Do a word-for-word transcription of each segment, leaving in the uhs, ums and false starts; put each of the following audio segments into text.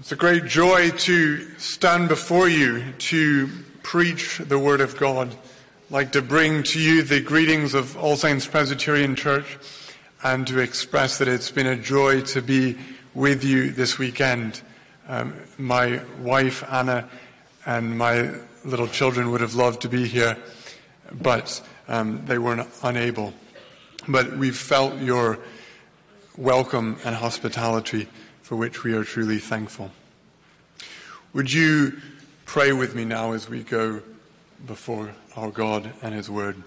It's a great joy to stand before you to preach the Word of God. I'd like to bring to you the greetings of All Saints Presbyterian Church and to express that it's been a joy to be with you this weekend. Um, my wife, Anna, and my little children would have loved to be here, but um, they weren't unable. But we've felt your welcome and hospitality, for which we are truly thankful. Would you pray with me now as we go before our God and His Word?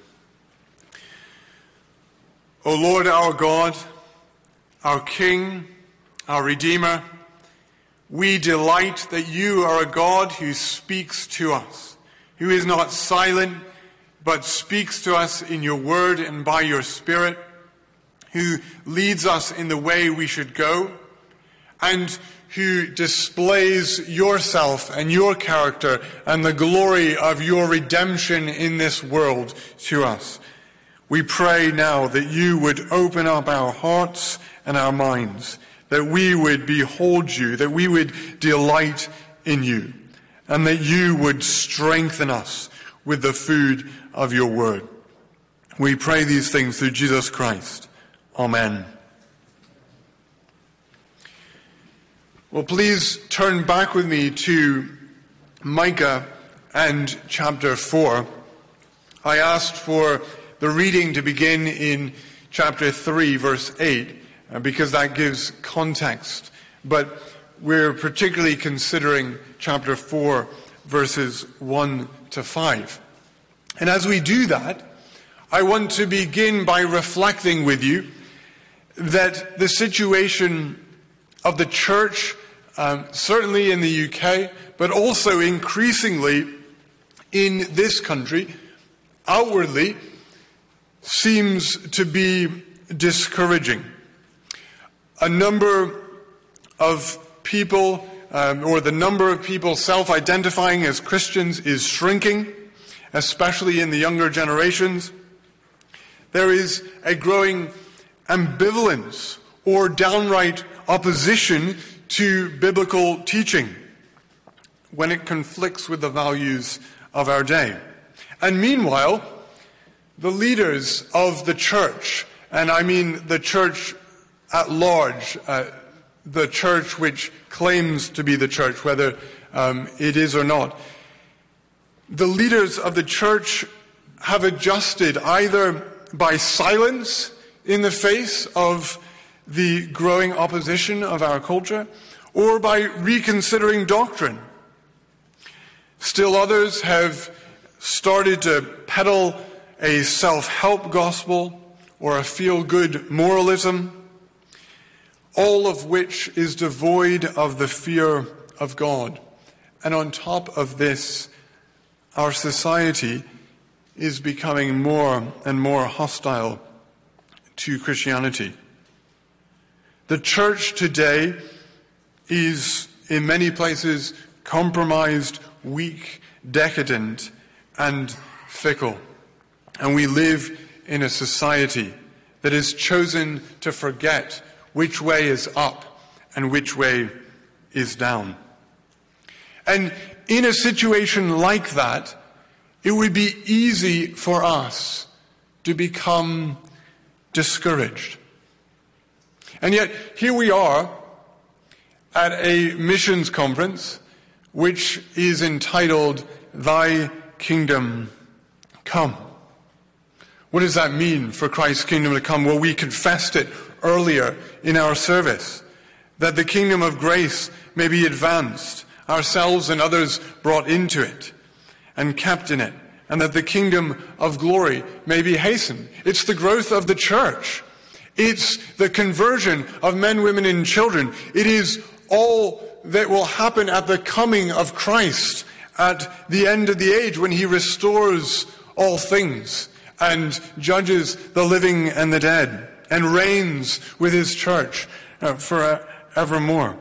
O Lord, our God, our King, our Redeemer, we delight that you are a God who speaks to us, who is not silent, but speaks to us in your Word and by your Spirit, who leads us in the way we should go, and who displays yourself and your character and the glory of your redemption in this world to us. We pray now that you would open up our hearts and our minds, that we would behold you, that we would delight in you, and that you would strengthen us with the food of your word. We pray these things through Jesus Christ. Amen. Well, please turn back with me to Micah and chapter four. I asked for the reading to begin in chapter three, verse eight, because that gives context. But we're particularly considering chapter four, verses one to five. And as we do that, I want to begin by reflecting with you that the situation of the church, um, certainly in the U K, but also increasingly in this country, outwardly seems to be discouraging. A number of people, um, or the number of people self-identifying as Christians is shrinking, especially in the younger generations. There is a growing ambivalence or downright opposition to biblical teaching when it conflicts with the values of our day. And meanwhile, the leaders of the church, and I mean the church at large, uh, the church which claims to be the church, whether um, it is or not, the leaders of the church have adjusted either by silence in the face of the growing opposition of our culture, or by reconsidering doctrine. Still others have started to peddle a self-help gospel or a feel-good moralism, all of which is devoid of the fear of God. And on top of this, our society is becoming more and more hostile to Christianity. The church today is, in many places, compromised, weak, decadent, and fickle. And we live in a society that has chosen to forget which way is up and which way is down. And in a situation like that, it would be easy for us to become discouraged. And yet, here we are at a missions conference which is entitled, Thy Kingdom Come. What does that mean for Christ's kingdom to come? Well, we confessed it earlier in our service, that the kingdom of grace may be advanced, ourselves and others brought into it and kept in it, and that the kingdom of glory may be hastened. It's the growth of the church. It's the conversion of men, women, and children. It is all that will happen at the coming of Christ at the end of the age, when he restores all things and judges the living and the dead and reigns with his church uh, forevermore.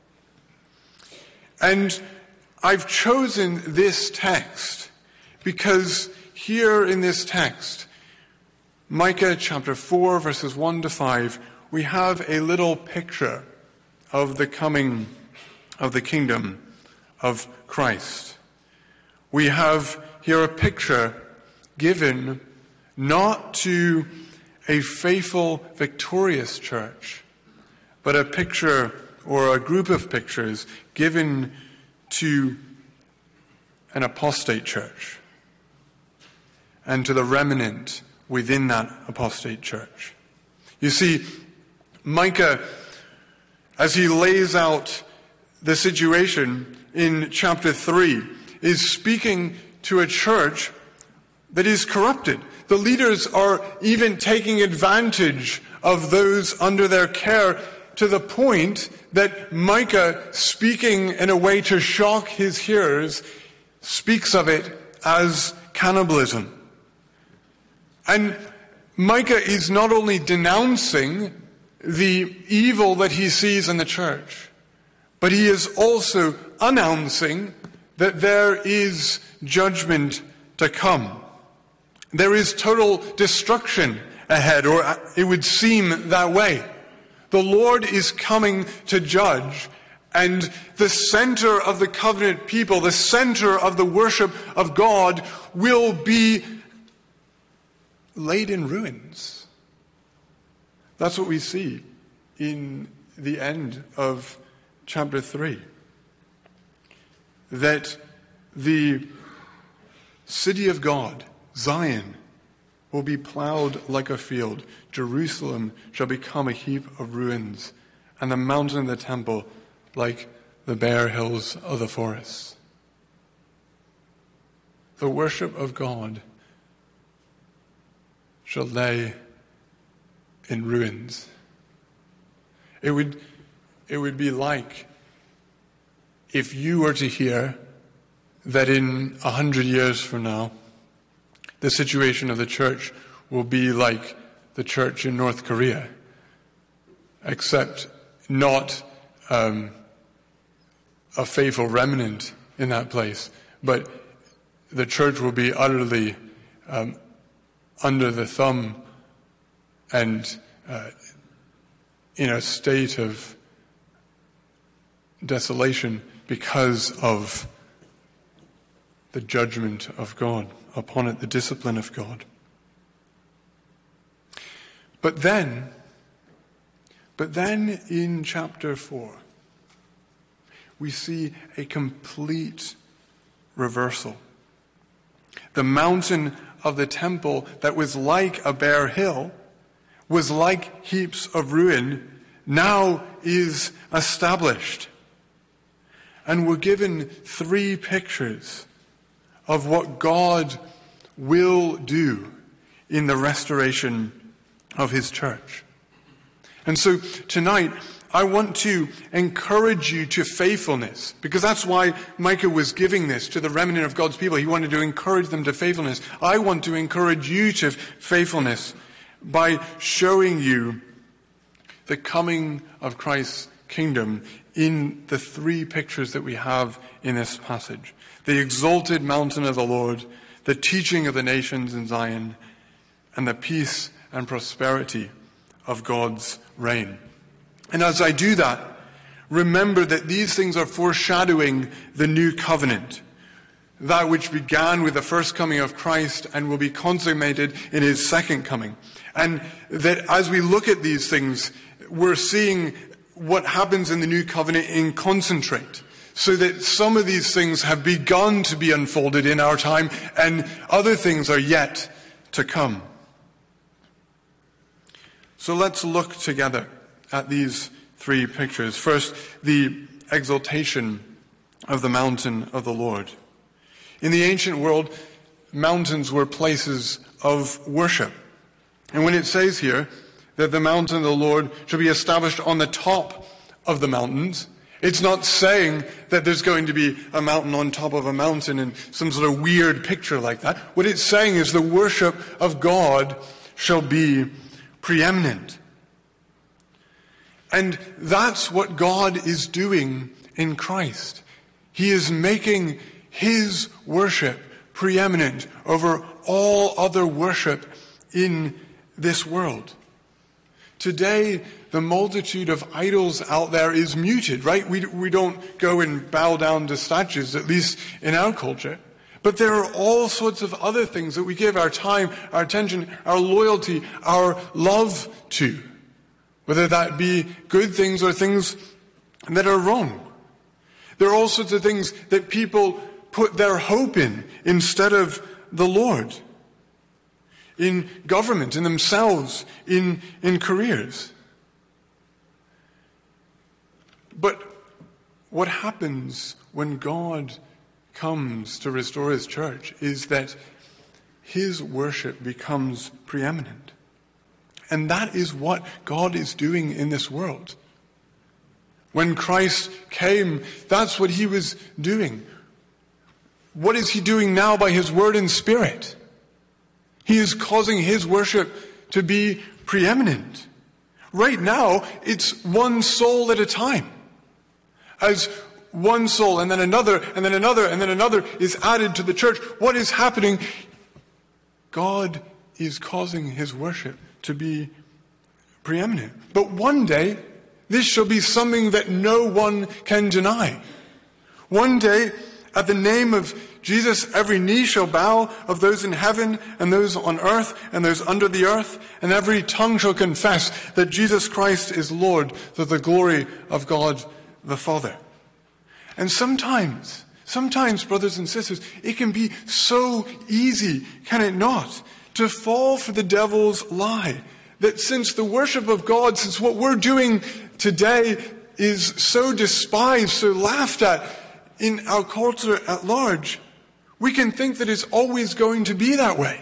And I've chosen this text because here in this text, Micah chapter four, verses one to five, we have a little picture of the coming of the kingdom of Christ. We have here a picture given not to a faithful, victorious church, but a picture or a group of pictures given to an apostate church and to the remnant within that apostate church. You see, Micah, as he lays out the situation in chapter three, is speaking to a church that is corrupted. The leaders are even taking advantage of those under their care to the point that Micah, speaking in a way to shock his hearers, speaks of it as cannibalism. And Micah is not only denouncing the evil that he sees in the church, but he is also announcing that there is judgment to come. There is total destruction ahead, or it would seem that way. The Lord is coming to judge, and the center of the covenant people, the center of the worship of God, will be laid in ruins. That's what we see in the end of chapter three. That the city of God, Zion, will be plowed like a field. Jerusalem shall become a heap of ruins, and the mountain of the temple like the bare hills of the forests. The worship of God shall lay in ruins. It would, it would be like if you were to hear that in a hundred years from now, the situation of the church will be like the church in North Korea, except not um, a faithful remnant in that place, but the church will be utterly um, under the thumb and uh, in a state of desolation because of the judgment of God upon it, the discipline of God. But then, but then in chapter four, we see a complete reversal. The mountain of the temple that was like a bare hill, was like heaps of ruin, now is established. And we're given three pictures of what God will do in the restoration of his church. And so tonight, I want to encourage you to faithfulness, because that's why Micah was giving this to the remnant of God's people. He wanted to encourage them to faithfulness. I want to encourage you to faithfulness by showing you the coming of Christ's kingdom in the three pictures that we have in this passage. The exalted mountain of the Lord, the teaching of the nations in Zion, and the peace and prosperity of God's reign. And as I do that, remember that these things are foreshadowing the new covenant, that which began with the first coming of Christ and will be consummated in his second coming. And that as we look at these things, we're seeing what happens in the new covenant in concentrate, so that some of these things have begun to be unfolded in our time and other things are yet to come. So let's look together at these three pictures. First, the exaltation of the mountain of the Lord. In the ancient world, mountains were places of worship. And when it says here that the mountain of the Lord shall be established on the top of the mountains, it's not saying that there's going to be a mountain on top of a mountain and some sort of weird picture like that. What it's saying is the worship of God shall be preeminent. And that's what God is doing in Christ. He is making his worship preeminent over all other worship in this world. today the multitude of idols out there is muted, right? We, we don't go and bow down to statues, at least in our culture. But there are all sorts of other things that we give our time, our attention, our loyalty, our love to. Whether that be good things or things that are wrong. There are all sorts of things that people put their hope in instead of the Lord. In government, in themselves, in, in careers. But what happens when God comes to restore his church is that his worship becomes preeminent. And that is what God is doing in this world. When Christ came, that's what he was doing. What is he doing now by his word and spirit? He is causing his worship to be preeminent. Right now, it's one soul at a time. As one soul and then another and then another and then another is added to the church, what is happening? God is causing his worship to be preeminent. But one day, this shall be something that no one can deny. One day, at the name of Jesus, every knee shall bow, of those in heaven and those on earth and those under the earth, and every tongue shall confess that Jesus Christ is Lord, to the glory of God the Father. And sometimes, sometimes, brothers and sisters, it can be so easy, can it not, to fall for the devil's lie that since the worship of God, since what we're doing today is so despised, so laughed at in our culture at large, we can think that it's always going to be that way.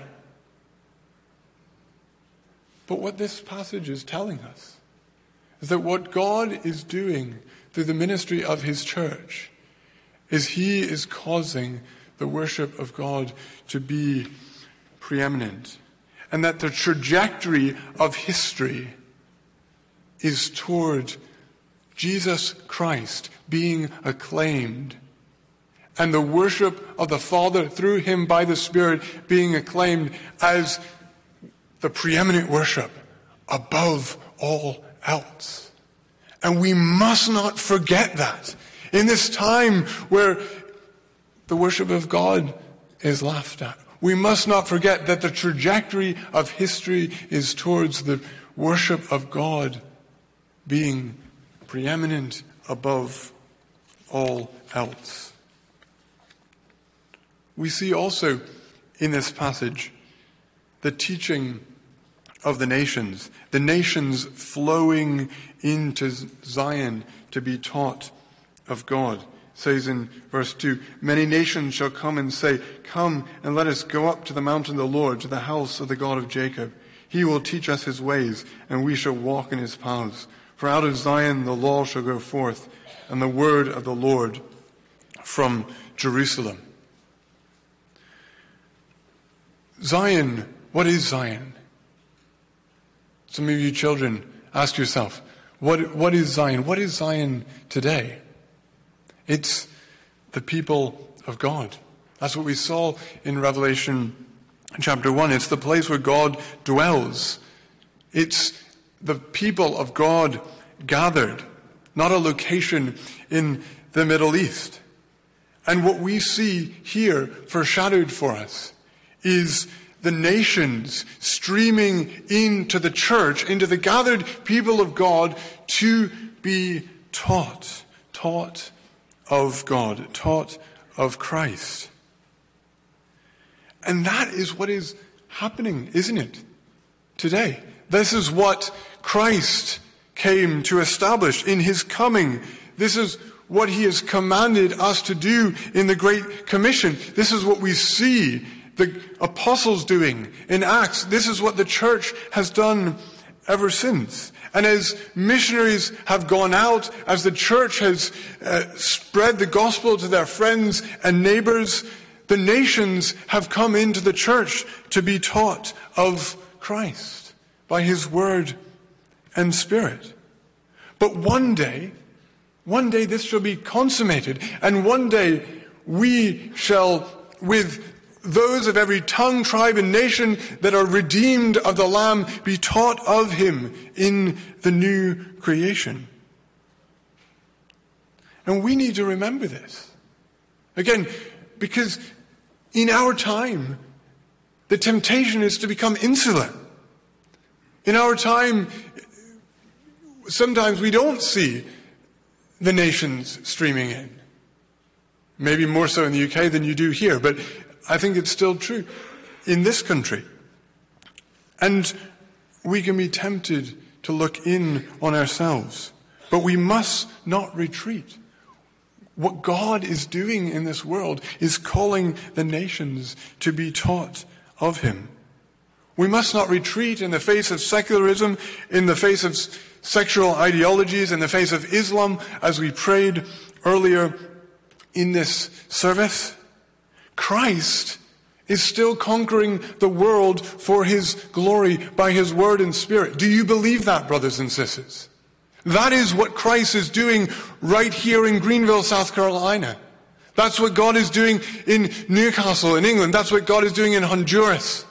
But what this passage is telling us is that what God is doing through the ministry of his church is he is causing the worship of God to be preeminent. And that the trajectory of history is toward Jesus Christ being acclaimed, and the worship of the Father through him by the Spirit being acclaimed as the preeminent worship above all else. And we must not forget that in this time where the worship of God is laughed at. We must not forget that the trajectory of history is towards the worship of God being preeminent above all else. We see also in this passage the teaching of the nations, the nations flowing into Zion to be taught of God. It says in verse two, many nations shall come and say, come and let us go up to the mountain of the Lord, to the house of the God of Jacob. He will teach us his ways, and we shall walk in his paths. For out of Zion the law shall go forth, and the word of the Lord from Jerusalem. Zion, what is Zion? Some of you children, ask yourself, what, what is Zion? What is Zion today? It's the people of God. That's what we saw in Revelation chapter one. It's the place where God dwells. It's the people of God gathered, not a location in the Middle East. And what we see here foreshadowed for us is the nations streaming into the church, into the gathered people of God to be taught, taught of God, taught of Christ. And that is what is happening, isn't it, today? This is what Christ came to establish in his coming. This is what he has commanded us to do in the Great Commission. This is what we see the apostles doing in Acts. This is what the church has done ever since. And as missionaries have gone out, as the church has uh, spread the gospel to their friends and neighbors, the nations have come into the church to be taught of Christ by his word and spirit. But one day, one day this shall be consummated, and one day we shall, with those of every tongue, tribe, and nation that are redeemed of the Lamb be taught of him in the new creation. And we need to remember this. Again, because in our time, the temptation is to become insular. In our time, sometimes we don't see the nations streaming in. Maybe more so in the U K than you do here, but I think it's still true in this country. And we can be tempted to look in on ourselves, but we must not retreat. What God is doing in this world is calling the nations to be taught of him. We must not retreat in the face of secularism, in the face of sexual ideologies, in the face of Islam, as we prayed earlier in this service. Christ is still conquering the world for his glory by his word and spirit. Do you believe that, brothers and sisters? That is what Christ is doing right here in Greenville, South Carolina. That's what God is doing in Newcastle, in England. That's what God is doing in Honduras.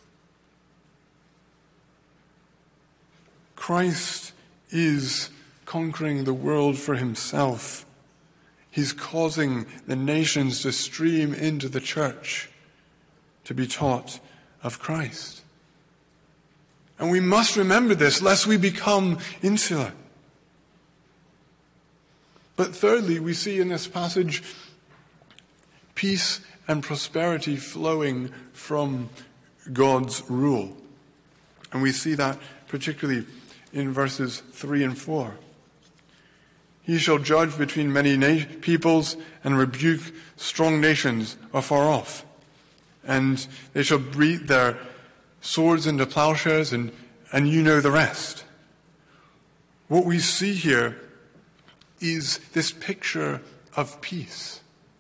Christ is conquering the world for himself. He's causing the nations to stream into the church to be taught of Christ. And we must remember this, lest we become insular. But thirdly, we see in this passage peace and prosperity flowing from God's rule. And we see that particularly in verses three and four. He shall judge between many na- peoples and rebuke strong nations afar off. And they shall beat their swords into plowshares, and, and you know the rest. What we see here is this picture of peace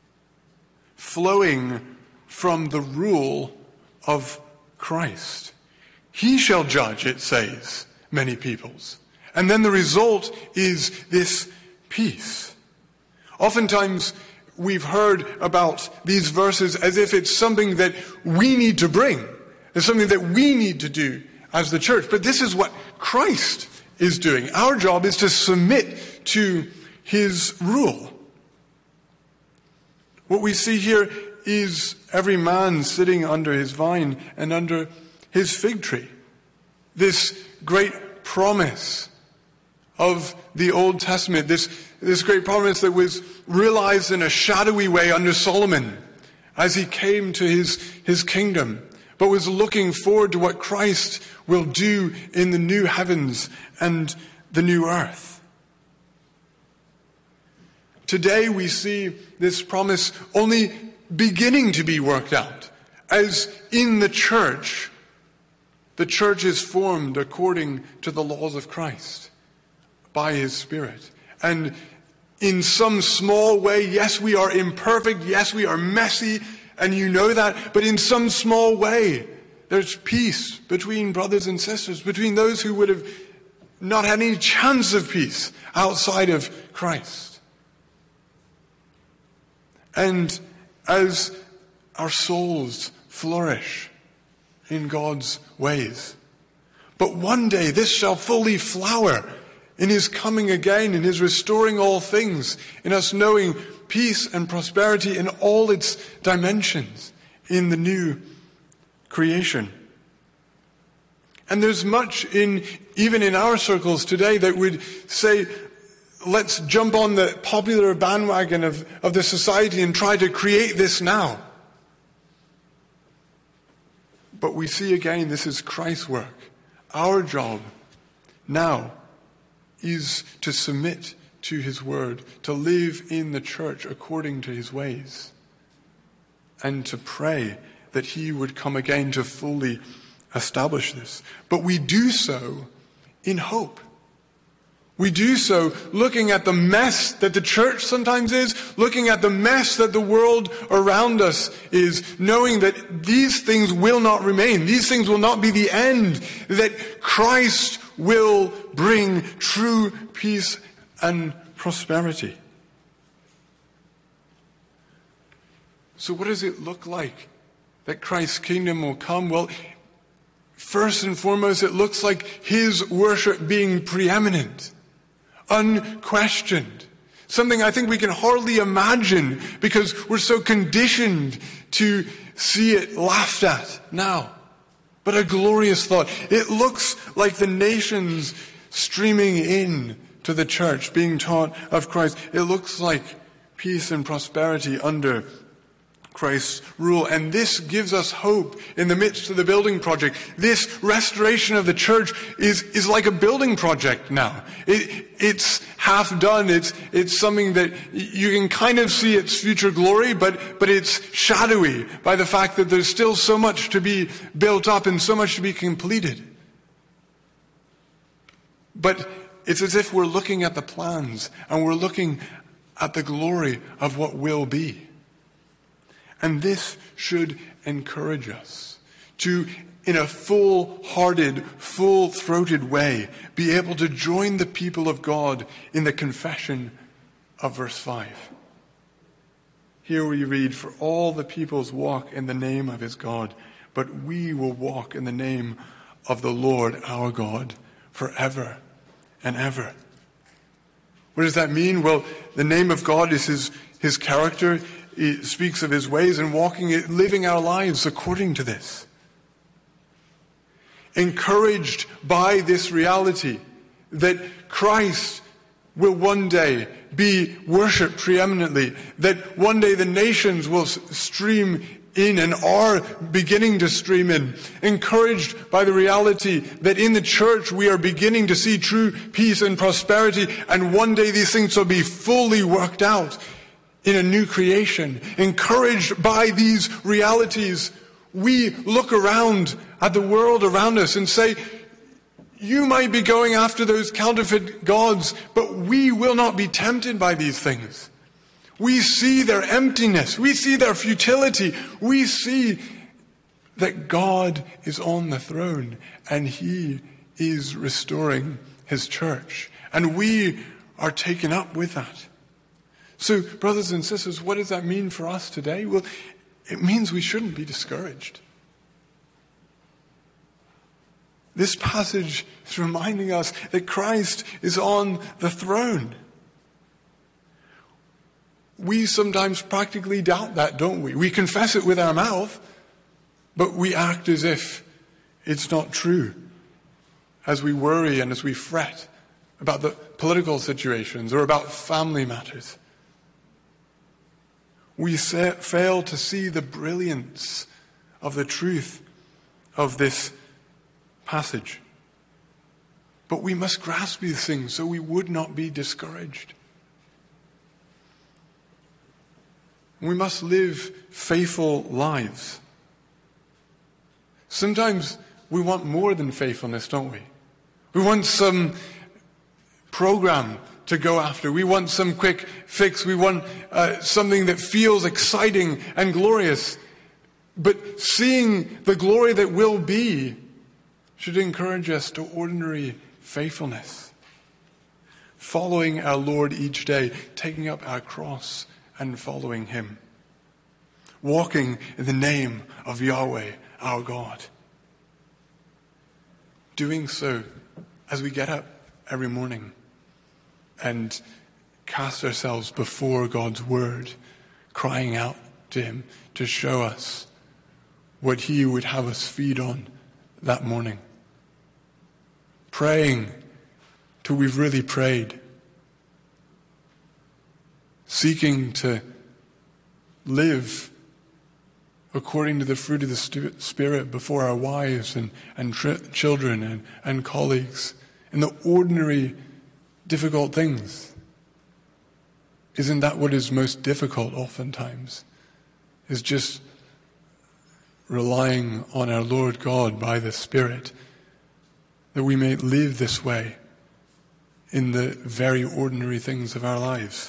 flowing from the rule of Christ. He shall judge, it says, many peoples. And then the result is this peace. Oftentimes, we've heard about these verses as if it's something that we need to bring. It's something that we need to do as the church. But this is what Christ is doing. Our job is to submit to his rule. What we see here is every man sitting under his vine and under his fig tree. This great promise of the Old Testament, this, this great promise that was realized in a shadowy way under Solomon as he came to his, his kingdom, but was looking forward to what Christ will do in the new heavens and the new earth. Today we see this promise only beginning to be worked out, as in the church, the church is formed according to the laws of Christ by his Spirit. And in some small way, yes, we are imperfect, yes, we are messy, and you know that, but in some small way, there's peace between brothers and sisters, between those who would have not had any chance of peace outside of Christ. And as our souls flourish in God's ways, but one day this shall fully flower in his coming again, in his restoring all things, in us knowing peace and prosperity in all its dimensions in the new creation. And there's much in, even in our circles today, that would say, let's jump on the popular bandwagon of, of the society and try to create this now. But we see again, this is Christ's work. Our job now is to submit to his word, to live in the church according to his ways, and to pray that he would come again to fully establish this. But we do so in hope. We do so looking at the mess that the church sometimes is, looking at the mess that the world around us is, knowing that these things will not remain. These things will not be the end, that Christ will bring true peace and prosperity. So what does it look like that Christ's kingdom will come? Well, first and foremost, it looks like his worship being preeminent, unquestioned. Something I think we can hardly imagine because we're so conditioned to see it laughed at now. But a glorious thought. It looks like the nations streaming in to the church, being taught of Christ. It looks like peace and prosperity under Christ's rule. And this gives us hope in the midst of the building project. This restoration of the church is, is like a building project now. It, it's half done. It's, it's something that you can kind of see its future glory, but, but it's shadowy by the fact that there's still so much to be built up and so much to be completed. But it's as if we're looking at the plans and we're looking at the glory of what will be. And this should encourage us to, in a full-hearted, full-throated way, be able to join the people of God in the confession of verse five. Here we read, "For all the peoples walk in the name of his God, but we will walk in the name of the Lord our God forever and ever." What does that mean? Well, the name of God is his, his character. He speaks of his ways and walking, living our lives according to this. Encouraged by this reality that Christ will one day be worshipped preeminently, that one day the nations will stream in and are beginning to stream in. Encouraged by the reality that in the church we are beginning to see true peace and prosperity, and one day these things will be fully worked out in a new creation. Encouraged by these realities, we look around at the world around us and say, you might be going after those counterfeit gods, but we will not be tempted by these things. We see their emptiness. We see their futility. We see that God is on the throne and he is restoring his church. And we are taken up with that. So, brothers and sisters, what does that mean for us today? Well, it means we shouldn't be discouraged. This passage is reminding us that Christ is on the throne. We sometimes practically doubt that, don't we? We confess it with our mouth, but we act as if it's not true, as we worry and as we fret about the political situations or about family matters. We fail to see the brilliance of the truth of this passage. But we must grasp these things so we would not be discouraged. We must live faithful lives. Sometimes we want more than faithfulness, don't we? We want some program to go after. We want some quick fix. We want uh, something that feels exciting and glorious. But seeing the glory that will be should encourage us to ordinary faithfulness. Following our Lord each day, taking up our cross and following him. Walking in the name of Yahweh, our God. Doing so as we get up every morning and cast ourselves before God's word, crying out to him to show us what he would have us feed on that morning. Praying till we've really prayed. Seeking to live according to the fruit of the Spirit before our wives and, and tri- children and, and colleagues in the ordinary difficult things. Isn't that what is most difficult oftentimes? Is just relying on our Lord God by the Spirit, that we may live this way in the very ordinary things of our lives.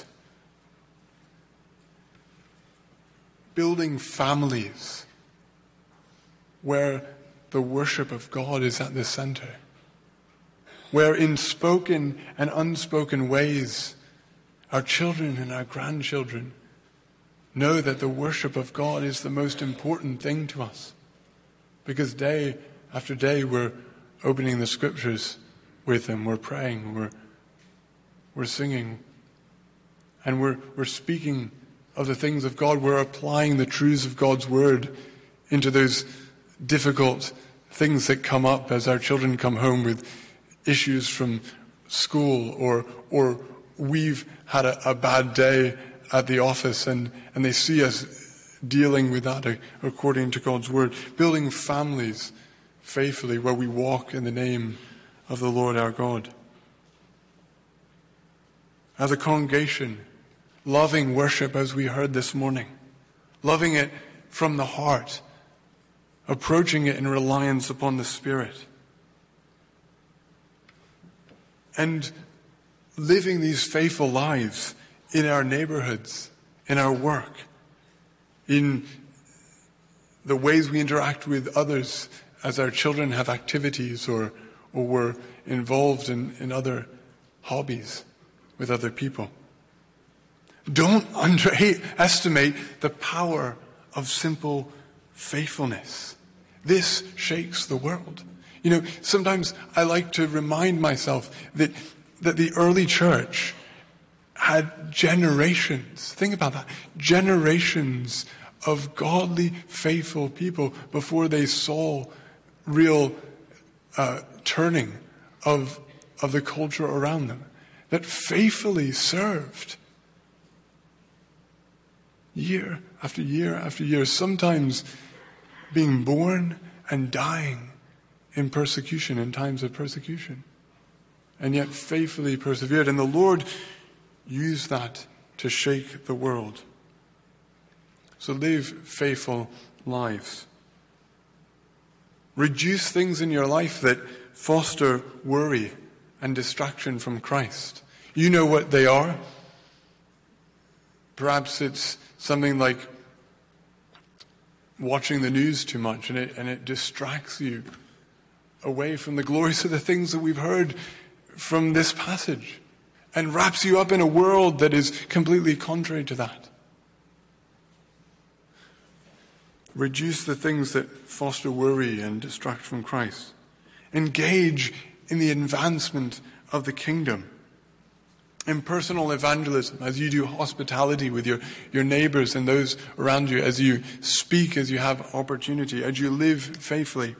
Building families where the worship of God is at the center, where in spoken and unspoken ways our children and our grandchildren know that the worship of God is the most important thing to us. Because day after day we're opening the scriptures with Him, we're praying, we're we're singing, and we're we're speaking of the things of God. We're applying the truths of God's word into those difficult things that come up as our children come home with issues from school, or or we've had a, a bad day at the office, and, and they see us dealing with that according to God's word, building families faithfully where we walk in the name of the Lord our God. As a congregation, loving worship as we heard this morning, loving it from the heart, approaching it in reliance upon the Spirit, and living these faithful lives in our neighborhoods, in our work, in the ways we interact with others as our children have activities or, or we're involved in, in other hobbies with other people. Don't underestimate the power of simple faithfulness. This shakes the world. You know, sometimes I like to remind myself that that the early church had generations, think about that, generations of godly, faithful people before they saw real uh, turning of, of the culture around them, that faithfully served year after year after year, sometimes being born and dying in persecution, in times of persecution, and yet faithfully persevered. And the Lord used that to shake the world. So live faithful lives. Reduce things in your life that foster worry and distraction from Christ. You know what they are. Perhaps it's something like watching the news too much, and it, and it distracts you away from the glories of the things that we've heard from this passage, and wraps you up in a world that is completely contrary to that. Reduce the things that foster worry and distract from Christ. Engage in the advancement of the kingdom. In personal evangelism, as you do hospitality with your, your neighbors and those around you, as you speak, as you have opportunity, as you live faithfully.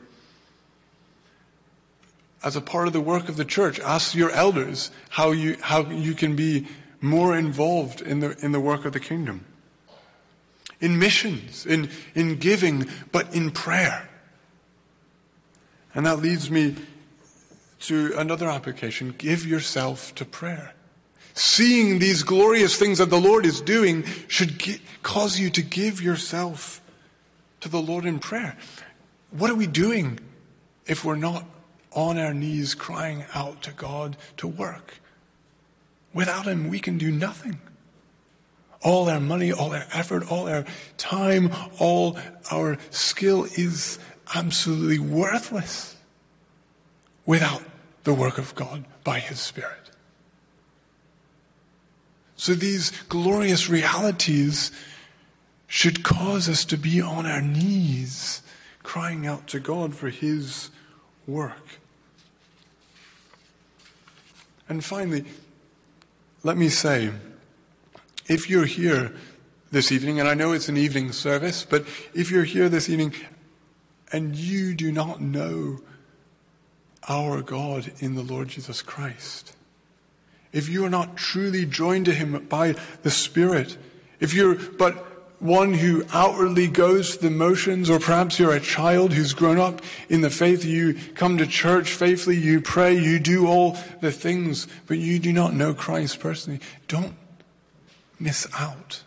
As a part of the work of the church, ask your elders how you how you can be more involved in the in the work of the kingdom. In missions, in, in giving, but in prayer. And that leads me to another application. Give yourself to prayer. Seeing these glorious things that the Lord is doing should get, cause you to give yourself to the Lord in prayer. What are we doing if we're not on our knees crying out to God to work? Without Him, we can do nothing. All our money, all our effort, all our time, all our skill is absolutely worthless without the work of God by His Spirit. So these glorious realities should cause us to be on our knees crying out to God for His work. And finally, let me say, if you're here this evening, and I know it's an evening service, but if you're here this evening and you do not know our God in the Lord Jesus Christ, if you are not truly joined to Him by the Spirit, if you're but one who outwardly goes through the motions, or perhaps you're a child who's grown up in the faith, you come to church faithfully, you pray, you do all the things, but you do not know Christ personally, don't miss out.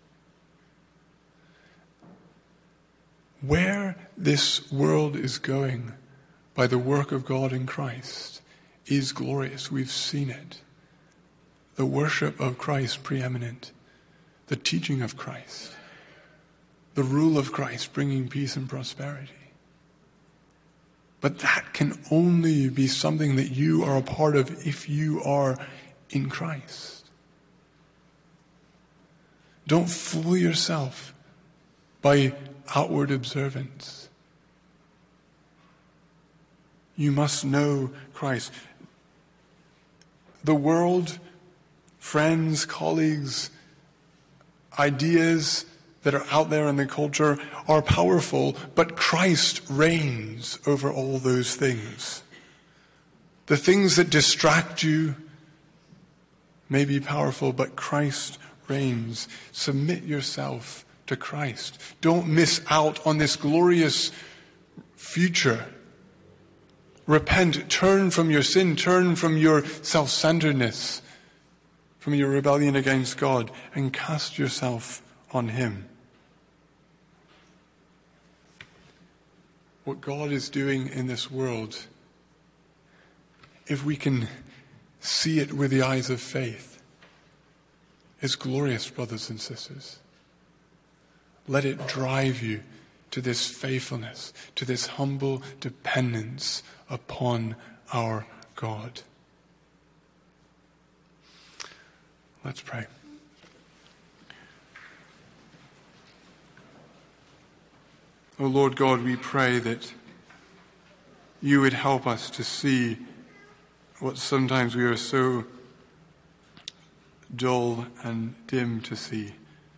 Where this world is going by the work of God in Christ is glorious. We've seen it. The worship of Christ preeminent, the teaching of Christ, the rule of Christ bringing peace and prosperity. But that can only be something that you are a part of if you are in Christ. Don't fool yourself by outward observance. You must know Christ. The world, friends, colleagues, ideas that are out there in the culture are powerful, but Christ reigns over all those things. The things that distract you may be powerful, but Christ reigns. Submit yourself to Christ. Don't miss out on this glorious future. Repent, turn from your sin, turn from your self-centeredness, from your rebellion against God, and cast yourself on him. What God is doing in this world, if we can see it with the eyes of faith, is glorious, brothers and sisters. Let it drive you to this faithfulness, to this humble dependence upon our God. Let's pray. O Lord God, we pray that you would help us to see what sometimes we are so dull and dim to see.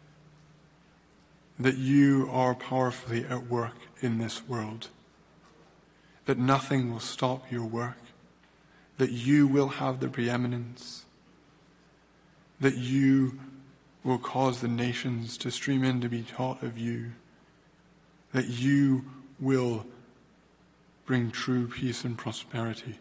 That you are powerfully at work in this world. That nothing will stop your work. That you will have the preeminence. That you will cause the nations to stream in to be taught of you. That you will bring true peace and prosperity.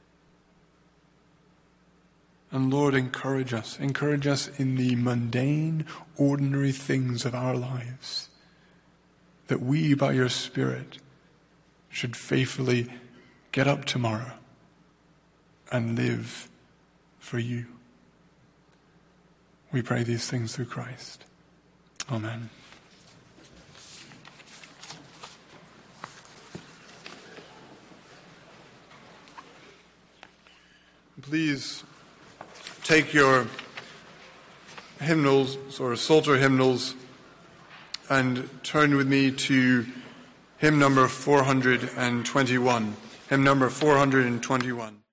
And Lord, encourage us. Encourage us in the mundane, ordinary things of our lives. That we, by your Spirit, should faithfully get up tomorrow and live for you. We pray these things through Christ. Amen. Please take your hymnals or Psalter hymnals and turn with me to hymn number four hundred twenty-one. Hymn number four hundred twenty-one.